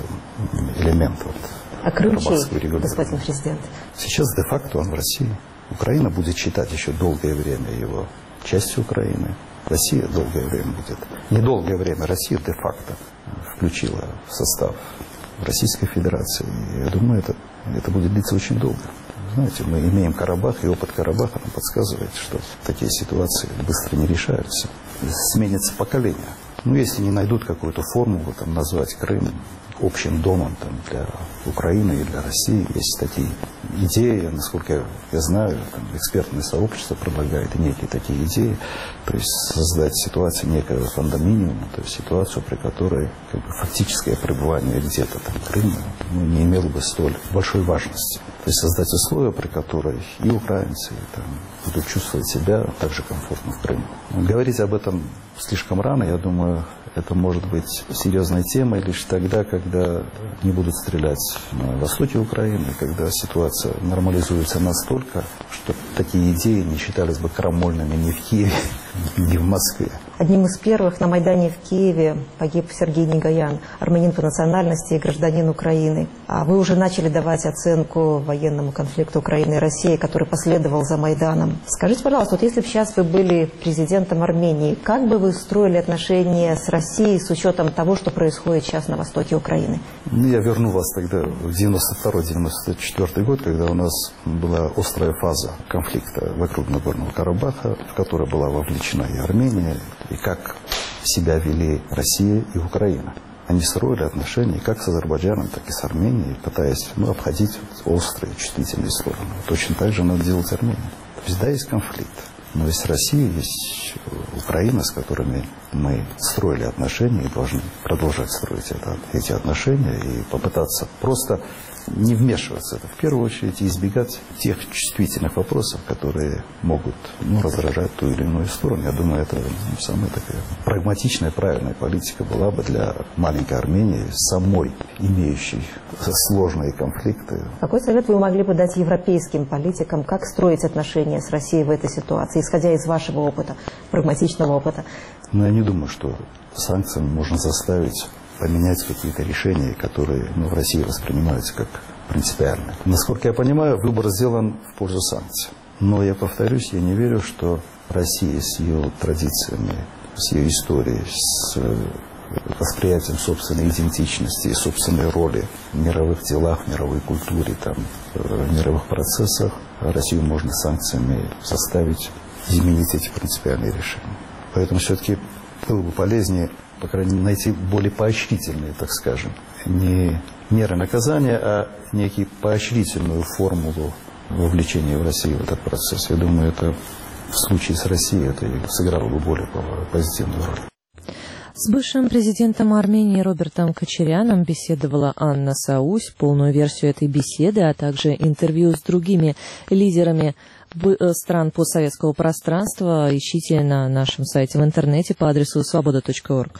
элемент. Вот, а Крым чей, господин президент? Сейчас де-факто он в России. Украина будет считать еще долгое время его частью Украины. Россия долгое время будет. Недолгое время Россия де-факто включила в состав Российской Федерации. И я думаю, это, это будет длиться очень долго. Знаете, мы имеем Карабах, и опыт Карабаха нам подсказывает, что такие ситуации быстро не решаются. Сменится поколение. Ну, если не найдут какую-то формулу, там, назвать Крым общим домом там, для Украины и для России, есть такие идеи, насколько я знаю, там, экспертное сообщество предлагает некие такие идеи, то есть создать ситуацию некого фондоминиума, то есть ситуацию, при которой как бы, фактическое пребывание где-то там Крыма ну, не имело бы столь большой важности. То есть создать условия, при которой и украинцы и, там, будут чувствовать себя так же комфортно в Крыму. Говорить об этом слишком рано, я думаю, это может быть серьезной темой лишь тогда, когда не будут стрелять на востоке Украины, когда ситуация нормализуется настолько, что такие идеи не считались бы крамольными ни в Киеве, ни в Москве. Одним из первых на Майдане в Киеве погиб Сергей Негоян, армянин по национальности и гражданин Украины. А вы уже начали давать оценку военному конфликту Украины и России, который последовал за Майданом. Скажите, пожалуйста, вот если бы сейчас вы были президентом Армении, как бы вы строили отношения с Россией с учетом того, что происходит сейчас на востоке Украины? Ну, я верну вас тогда в девяносто второй — девяносто четвёртый год, когда у нас была острая фаза конфликта вокруг Нагорного Карабаха, в которой была вовлечена и Армения, и как себя вели Россия и Украина. Они строили отношения как с Азербайджаном, так и с Арменией, пытаясь ну, обходить вот, острые, чувствительные стороны. Точно так же надо делать Армения. То есть, да, есть конфликт, но есть Россия, есть есть Украина, с которыми мы строили отношения и должны продолжать строить это, эти отношения и попытаться просто не вмешиваться. Это в первую очередь и избегать тех чувствительных вопросов, которые могут ну, раздражать ту или иную сторону. Я думаю, это ну, самая такая прагматичная, правильная политика была бы для маленькой Армении, самой имеющей сложные конфликты. Какой совет вы могли бы дать европейским политикам, как строить отношения с Россией в этой ситуации, исходя из вашего опыта, прагматичного опыта? Но я не думаю, что санкциями можно заставить поменять какие-то решения, которые ну, в России воспринимаются как принципиальные. Насколько я понимаю, выбор сделан в пользу санкций. Но я повторюсь, я не верю, что Россия с ее традициями, с ее историей, с восприятием собственной идентичности и собственной роли в мировых делах, в мировой культуре, там, в мировых процессах, Россию можно санкциями заставить изменить эти принципиальные решения. Поэтому все-таки было бы полезнее, по крайней мере, найти более поощрительные, так скажем, не меры наказания, а некие поощрительную формулу вовлечения в Россию в этот процесс. Я думаю, это в случае с Россией это сыграло бы более позитивную роль. С бывшим президентом Армении Робертом Кочаряном беседовала Анна Саусь. Полную версию этой беседы, а также интервью с другими лидерами стран постсоветского пространства ищите на нашем сайте в интернете по адресу свобода точка орг.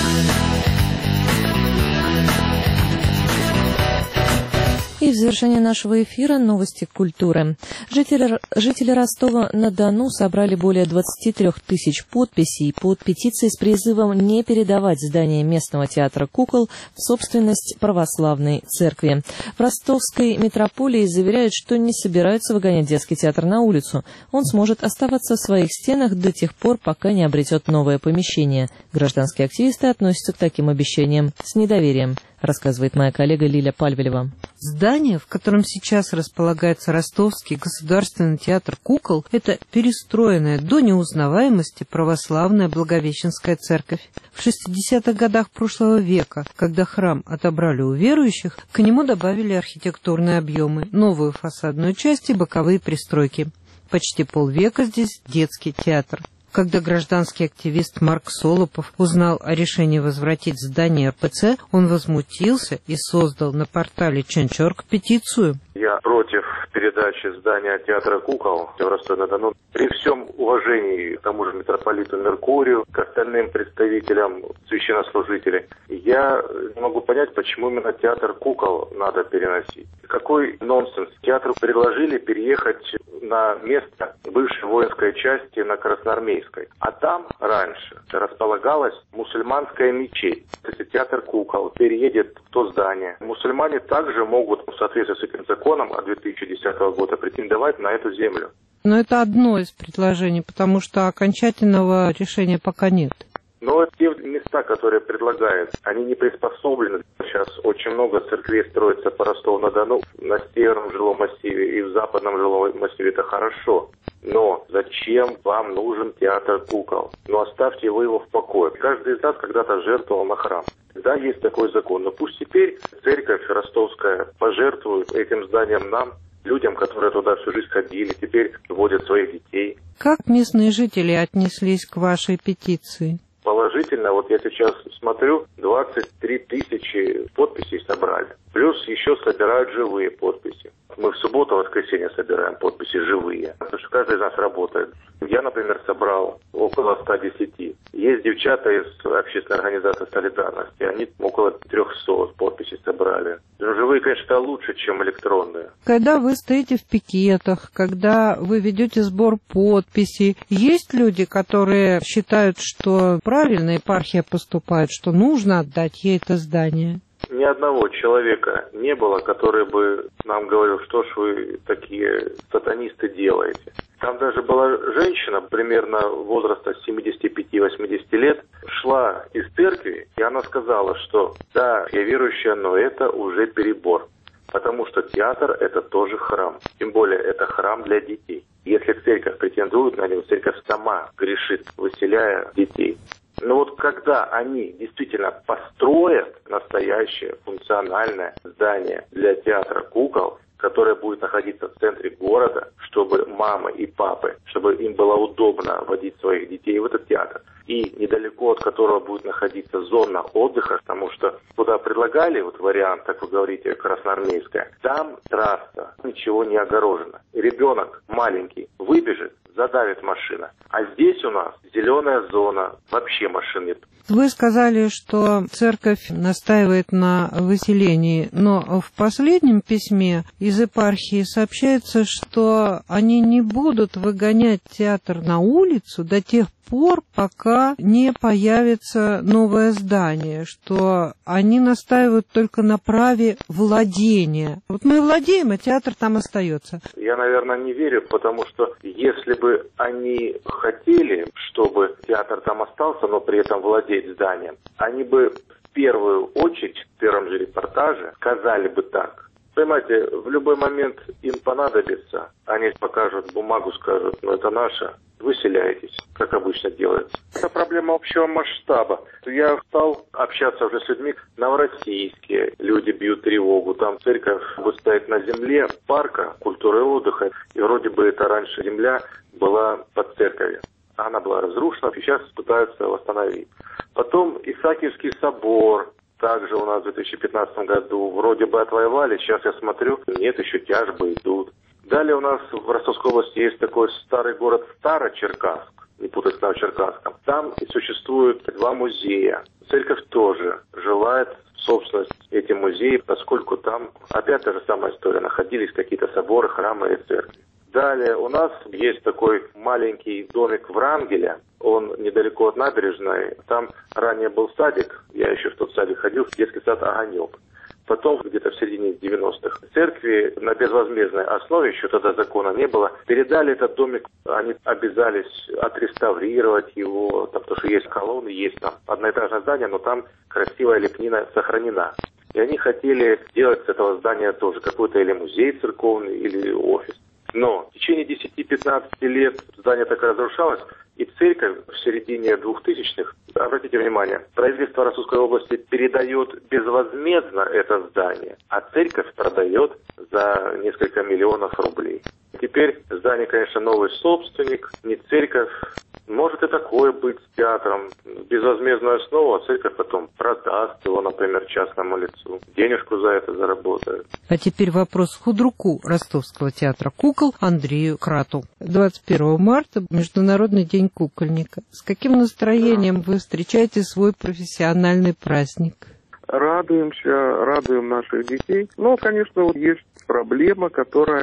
И в завершение нашего эфира новости культуры. Жители, жители Ростова-на-Дону собрали более двадцати трёх тысяч подписей под петицией с призывом не передавать здание местного театра кукол в собственность православной церкви. В ростовской метрополии заверяют, что не собираются выгонять детский театр на улицу. Он сможет оставаться в своих стенах до тех пор, пока не обретет новое помещение. Гражданские активисты относятся к таким обещаниям с недоверием, рассказывает моя коллега Лиля Пальвелева. Здание, в котором сейчас располагается Ростовский государственный театр кукол, это перестроенная до неузнаваемости православная Благовещенская церковь. В шестидесятых годах прошлого века, когда храм отобрали у верующих, к нему добавили архитектурные объемы, новую фасадную часть и боковые пристройки. Почти полвека здесь детский театр. Когда гражданский активист Марк Солопов узнал о решении возвратить здание эр пэ цэ, он возмутился и создал на портале Ченчорг петицию. Я против передачи здания театра кукол в Ростове-на-Дону. При всем уважении к тому же митрополиту Меркурию, к остальным представителям священнослужителей, я не могу понять, почему именно театр кукол надо переносить. Какой нонсенс. Театру предложили переехать на место бывшей воинской части на Красноармейской. А там раньше располагалась мусульманская мечеть. Если театр кукол переедет в то здание, мусульмане также могут в соответствии с этим законом от две тысячи десятого года претендовать на эту землю. Но это одно из предложений, потому что окончательного решения пока нет. Но те места, которые предлагают, они не приспособлены. Сейчас очень много церквей строится по Ростову-на-Дону, на северном жилом массиве и в западном жилом массиве. Это хорошо. Но зачем вам нужен театр кукол? Ну оставьте вы его в покое. Каждый из нас когда-то жертвовал на храм. Да, есть такой закон. Но пусть теперь церковь ростовская пожертвует этим зданием нам, людям, которые туда всю жизнь ходили, теперь водят своих детей. Как местные жители отнеслись к вашей петиции? Положительно, вот я сейчас смотрю, двадцать три тысячи подписей собрали. Плюс еще собирают живые подписи. Мы в субботу, воскресенье собираем подписи живые, потому что каждый из нас работает. Я, например, собрал около ста десяти. Есть девчата из общественной организации «Солидарности», они около трехсот подписей собрали. Но живые, конечно, лучше, чем электронные. Когда вы стоите в пикетах, когда вы ведете сбор подписей, есть люди, которые считают, что правильно епархия поступает, что нужно отдать ей это здание? Ни одного человека не было, который бы нам говорил, что ж вы такие сатанисты делаете. Там даже была женщина примерно возраста семидесяти пяти — восьмидесяти лет, шла из церкви, и она сказала, что да, я верующая, но это уже перебор. Потому что театр – это тоже храм. Тем более, это храм для детей. Если церковь претендует на него, церковь сама грешит, выселяя детей. Но вот когда они действительно построят настоящее функциональное здание для театра кукол, которая будет находиться в центре города, чтобы мамы и папы, чтобы им было удобно водить своих детей в этот театр. И недалеко от которого будет находиться зона отдыха, потому что куда предлагали вот вариант, как вы говорите, красноармейская, там трасса, ничего не огорожено. Ребенок маленький выбежит, задавит машина. А здесь у нас зеленая зона, вообще машин нет. Вы сказали, что церковь настаивает на выселении, но в последнем письме из епархии сообщается, что они не будут выгонять театр на улицу до тех пор, пока не появится новое здание, что они настаивают только на праве владения. Вот мы владеем, а театр там остается. Я, наверное, не верю, потому что если бы они хотели, чтобы театр там остался, но при этом владеть зданием, они бы в первую очередь в первом же репортаже сказали бы так. Понимаете, в любой момент им понадобится, они покажут бумагу, скажут, ну это наше, выселяйтесь, как обычно делается. Это проблема общего масштаба. Я стал общаться уже с людьми новороссийские, люди бьют тревогу, там церковь будет стоять на земле парка культуры и отдыха, и вроде бы это раньше земля была под церковью. Она была разрушена, сейчас пытаются восстановить. Потом Исаакиевский собор. Также у нас в две тысячи пятнадцатом году вроде бы отвоевали, сейчас я смотрю, нет, еще тяжбы идут. Далее у нас в Ростовской области есть такой старый город Старочеркасск, не путать с Новочеркасском. Там существует два музея. Церковь тоже желает собственность эти музеи, поскольку там опять та же самая история, находились какие-то соборы, храмы и церкви. Далее у нас есть такой маленький домик Врангеля, он недалеко от набережной, там ранее был садик, я еще в тот садик ходил, детский сад «Огонек». Потом, где-то в середине девяностых, церкви на безвозмездной основе, еще тогда закона не было, передали этот домик, они обязались отреставрировать его, там, потому что есть колонны, есть там одноэтажное здание, но там красивая лепнина сохранена. И они хотели сделать с этого здания тоже какой-то или музей церковный, или офис. Но в течение десяти-пятнадцати лет здание так разрушалось, и церковь в середине двухтысячных, обратите внимание, правительство Ростовской области передает безвозмездно это здание, а церковь продает за несколько миллионов рублей. Теперь здание, конечно, новый собственник, не церковь. Может и такое быть с театром. Безвозмездную основу, а церковь потом продаст его, например, частному лицу. Денежку за это заработает. А теперь вопрос худруку Ростовского театра кукол Андрею Крату. двадцать первого марта Международный день кукольника. С каким настроением вы встречаете свой профессиональный праздник? Радуемся, радуем наших детей. Но, конечно, вот есть проблема, которая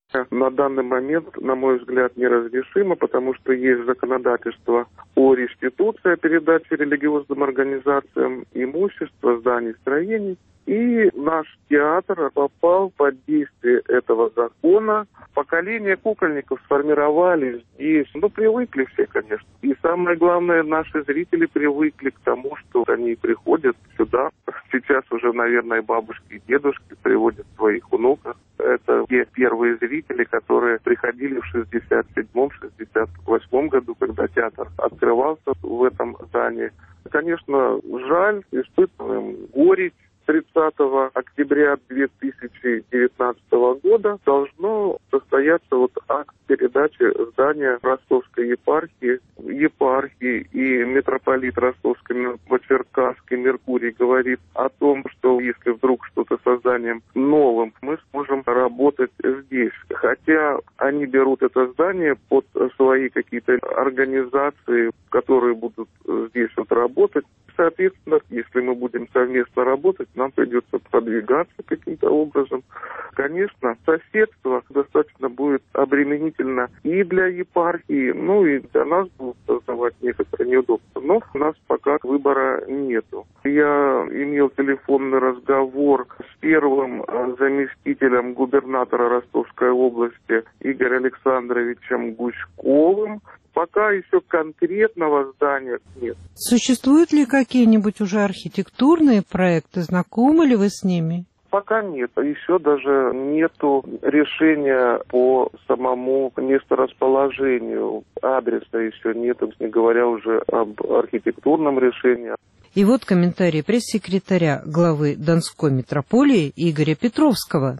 на данный момент, на мой взгляд, неразрешимо, потому что есть законодательство о реституции, о передаче религиозным организациям имущества, зданий, строений. И наш театр попал под действие этого закона. Поколение кукольников сформировались здесь. Ну, привыкли все, конечно. И самое главное, наши зрители привыкли к тому, что они приходят сюда. Сейчас уже, наверное, бабушки и дедушки приводят своих внуков. Это те первые зрители, которые приходили в шестьдесят седьмом — шестьдесят восьмом году, когда театр открывался в этом здании. Конечно, жаль, испытываем горечь. тридцатого октября две тысячи девятнадцатого года должно состояться вот акт передачи здания Ростовской епархии. Епархии и митрополит Ростовской Новочеркасский Меркурий говорит о том, что если вдруг что-то со зданием новым, мы сможем работать здесь. Хотя они берут это здание под свои какие-то организации, которые будут здесь вот работать. Соответственно, если мы будем совместно работать, нам придется продвигаться каким-то образом. Конечно, соседство достаточно будет обременительно и для епархии, ну и для нас будут создавать некоторые неудобства. Но у нас пока выбора нету. Я имел телефонный разговор с первым заместителем губернатора Ростовской области Игорем Александровичем Гуськовым. Пока еще конкретного здания нет. Существуют ли какие-нибудь уже архитектурные проекты? Знакомы ли вы с ними? Пока нет. Еще даже нету решения по самому месторасположению. Адреса еще нету, не говоря уже об архитектурном решении. И вот комментарий пресс-секретаря главы Донской митрополии Игоря Петровского. В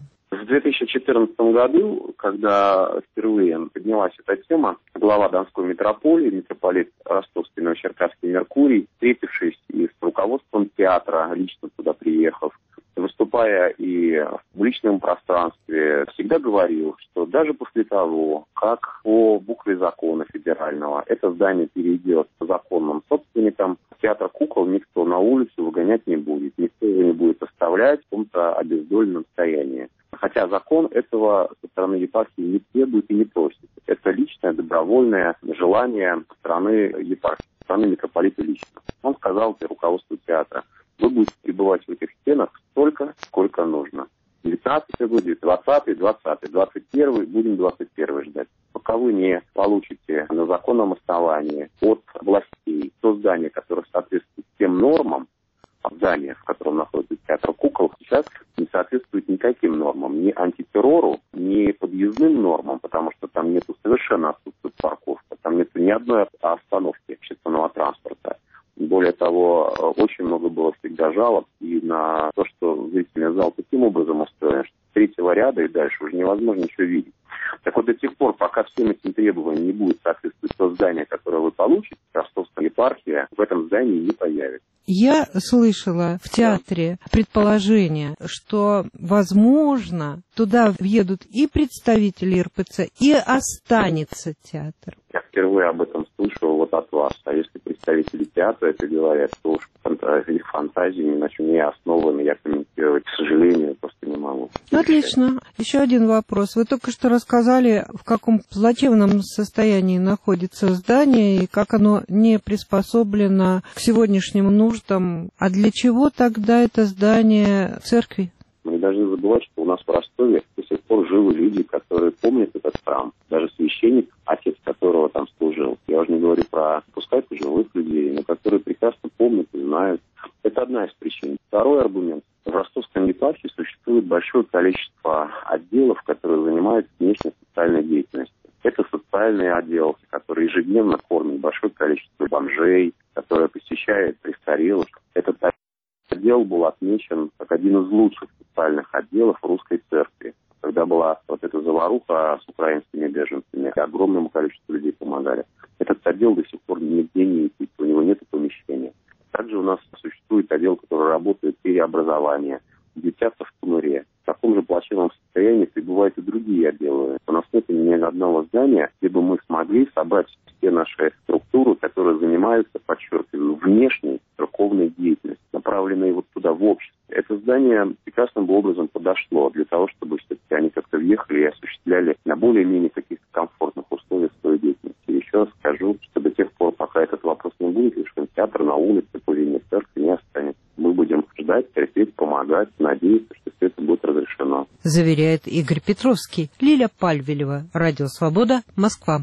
две тысячи четырнадцатом году, когда впервые поднялась эта тема, глава Донской митрополии, митрополит Ростовский, Новочеркасский Меркурий, встретившись и с руководством театра, лично туда приехав, выступая и в публичном пространстве, всегда говорил, что даже после того, как по букве закона федерального это здание перейдет к законным собственникам, театр кукол никто на улицу выгонять не будет, никто его не будет оставлять в каком-то обездоленном состоянии. Хотя закон этого со стороны епархии не требует и не просит. Это личное, добровольное желание стороны епархии, стороны митрополита лично. Он сказал руководству театра: вы будете пребывать в этих стенах столько, сколько нужно. девятнадцатый год, двадцатый, двадцатый, двадцать первый, будем двадцать первый ждать. Пока вы не получите на законном основании от властей то здание, которое соответствует тем нормам, здание, в котором находится театр кукол, сейчас не соответствует никаким нормам, ни антитеррору, ни подъездным нормам, потому что там нету совершенно отсутствует парковка, там нету ни одной остановки общественного транспорта. Более того, очень много было всегда жалоб и на то, что зрительный зал таким образом устроен, что с третьего ряда и дальше уже невозможно ничего видеть. Так вот, до тех пор, пока всем этим требованиям не будет соответствовать то здание, которое вы получите, Ростовская епархия в этом здании не появится. Я слышала в театре предположение, что, возможно, туда въедут и представители эр пэ цэ, и останется театр. Я впервые об этом слышал вот от вас. А если представители театра это говорят, то уж их фантазии ни на чем не основаны, я комментировать, к сожалению, просто не могу. Отлично. Еще один вопрос. Вы только что рассказали, в каком плачевном состоянии находится здание и как оно не приспособлено к сегодняшним нуждам. А для чего тогда это здание церкви? Мы не должны забывать, что у нас в Ростове до сих пор живы люди, которые помнят этот храм. Даже священник, отец которого там служил. Я уже не говорю про, пускай пожилых людей, но которые прекрасно помнят и знают. Это одна из причин. Второй аргумент. В Ростовском епархии существует большое количество отделов, которые занимаются внешней социальной деятельностью. Это социальные отделы, которые ежедневно кормят большое количество бомжей, которые посещают престарелых. Этот отдел был отмечен как один из лучших социальных отделов русской церкви. Когда была вот эта заваруха с украинскими беженцами, огромному количеству людей помогали. Этот отдел до сих пор нигде не есть, у него нет помещения. Также у нас существует отдел, который работает в переобразование, ютятся в Тунуре. В таком же плачевном состоянии прибывают и другие отделы. У нас нет ни одного здания, где бы мы смогли собрать все наши структуры, которые занимаются, подчеркиваю, внешней церковной деятельностью, направленной вот туда, в общество. Это здание прекрасным образом подошло для того, чтобы все-таки они как-то въехали и осуществляли на более-менее каких-то комфортных условиях свою деятельность. И еще раз скажу, что до тех пор, пока этот вопрос не будет решен, театр на улице по линии церкви не останется. Мы будем ждать, терпеть, помогать, надеяться, что все это будет разрешено. Заверяет Игорь Петровский. Лиля Пальвелева, Радио Свобода, Москва.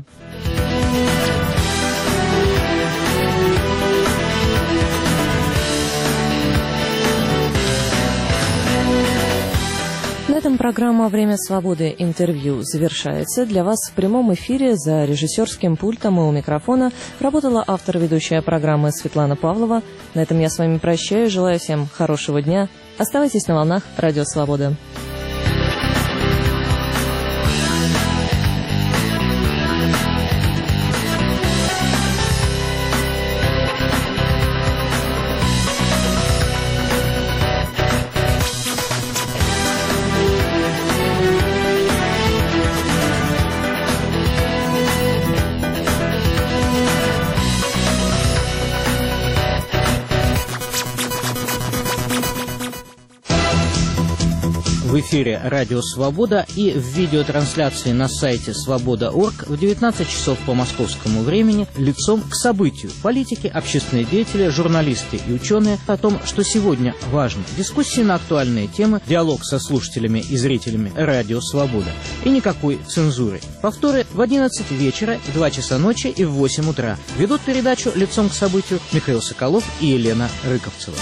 На этом программа «Время свободы. Интервью» завершается. Для вас в прямом эфире за режиссерским пультом и у микрофона работала автор-ведущая программы Светлана Павлова. На этом я с вами прощаюсь. Желаю всем хорошего дня. Оставайтесь на волнах Радио Свобода. В эфире Радио Свобода и в видеотрансляции на сайте свобода точка орг в девятнадцать часов по московскому времени лицом к событию. Политики, общественные деятели, журналисты и ученые о том, что сегодня важно. Дискуссии на актуальные темы, диалог со слушателями и зрителями Радио Свобода. И никакой цензуры. Повторы в одиннадцать вечера, в два часа ночи и в восемь утра. Ведут передачу лицом к событию Михаил Соколов и Елена Рыковцева.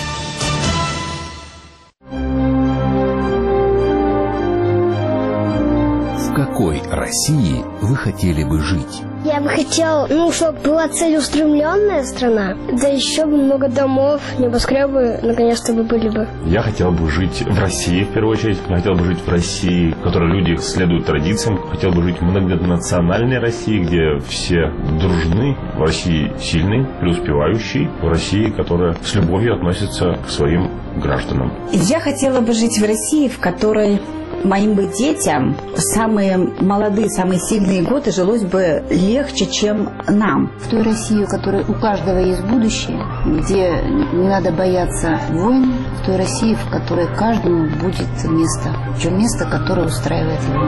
В каком какой России вы хотели бы жить? Я бы хотел, ну, чтобы была целеустремленная страна, да еще бы много домов, небоскребы наконец-то бы были бы. Я хотел бы жить в России, в первую очередь. Я хотел бы жить в России, в которой люди следуют традициям. Хотел бы жить в многонациональной России, где все дружны, в России сильный, преуспевающий, в России, которая с любовью относится к своим гражданам. Я хотела бы жить в России, в которой моим бы детям самые молодые, самые сильные годы жилось бы легче, чем нам. В той России, у которой у каждого есть будущее, где не надо бояться войн, в той России, в которой каждому будет место, причем место, которое устраивает его.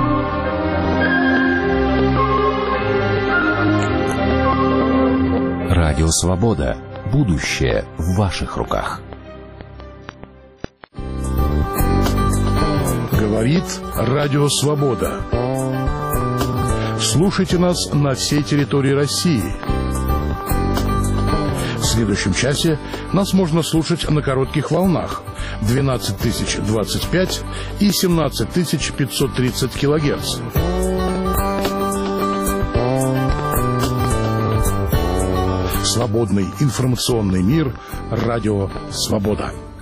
Радио Свобода. Будущее в ваших руках. Говорит Радио Свобода. Слушайте нас на всей территории России. В следующем часе нас можно слушать на коротких волнах двенадцать тысяч двадцать пять и семнадцать тысяч пятьсот тридцать килогерц. Свободный информационный мир. Радио Свобода.